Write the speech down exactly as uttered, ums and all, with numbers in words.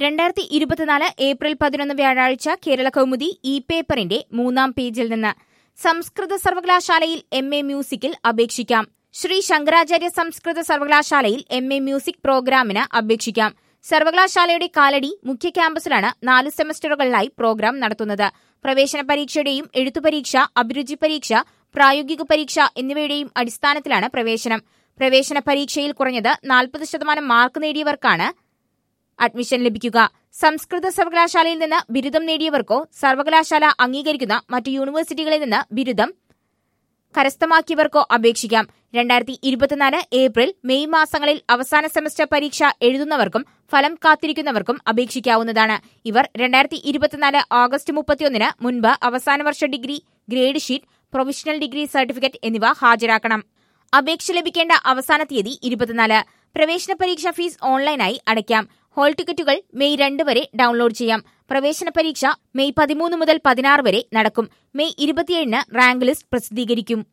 രണ്ടായിരത്തി ഇരുപത്തിനാല് ഏപ്രിൽ പതിനൊന്ന് വ്യാഴാഴ്ച കേരള കൗമുദി ഇ പേപ്പറിന്റെ മൂന്നാം പേജിൽ നിന്ന് സംസ്കൃത സർവകലാശാലയിൽ എം എ മ്യൂസിക്കിൽ അപേക്ഷിക്കാം. ശ്രീ ശങ്കരാചാര്യ സംസ്കൃത സർവകലാശാലയിൽ എം എ മ്യൂസിക് പ്രോഗ്രാമിന് അപേക്ഷിക്കാം. സർവകലാശാലയുടെ കാലടി മുഖ്യ ക്യാമ്പസിലാണ് നാല് സെമസ്റ്ററുകളിലായി പ്രോഗ്രാം നടത്തുന്നത്. പ്രവേശന പരീക്ഷയുടെയും എഴുത്തുപരീക്ഷ, അഭിരുചി പരീക്ഷ, പ്രായോഗിക പരീക്ഷ എന്നിവയുടെയും അടിസ്ഥാനത്തിലാണ് പ്രവേശനം. പ്രവേശന പരീക്ഷയിൽ കുറഞ്ഞത് നാൽപ്പത് ശതമാനം മാർക്ക് നേടിയവർക്കാണ് അഡ്മിഷൻ ലഭിക്കുക. സംസ്കൃത സർവകലാശാലയിൽ നിന്ന് ബിരുദം നേടിയവർക്കോ സർവകലാശാല അംഗീകരിക്കുന്ന മറ്റു യൂണിവേഴ്സിറ്റികളിൽ നിന്ന് ബിരുദം കരസ്ഥമാക്കിയവർക്കോ അപേക്ഷിക്കാം. രണ്ടായിരത്തി ഇരുപത്തിനാല് ഏപ്രിൽ മെയ് മാസങ്ങളിൽ അവസാന സെമസ്റ്റർ പരീക്ഷ എഴുതുന്നവർക്കും ഫലം കാത്തിരിക്കുന്നവർക്കും അപേക്ഷിക്കാവുന്നതാണ്. ഇവർ രണ്ടായിരത്തി ഇരുപത്തിനാല് ഓഗസ്റ്റ് മുപ്പത്തിയൊന്നിന് മുൻപ് അവസാന വർഷ degree, grade sheet, provisional degree certificate എന്നിവ ഹാജരാക്കണം. അപേക്ഷ ലഭിക്കേണ്ട അവസാന തീയതി ഇരുപത്തിനാല്. പ്രവേശന പരീക്ഷ ഫീസ് ഓൺലൈനായി അടയ്ക്കാം. ഹാൾ ടിക്കറ്റുകൾ മെയ് രണ്ട് വരെ ഡൌൺലോഡ് ചെയ്യാം. പ്രവേശന പരീക്ഷ മെയ് പതിമൂന്ന് മുതൽ പതിനാറ് വരെ നടക്കും. മെയ് ഇരുപത്തിയേഴിന് റാങ്ക് ലിസ്റ്റ് പ്രസിദ്ധീകരിക്കും.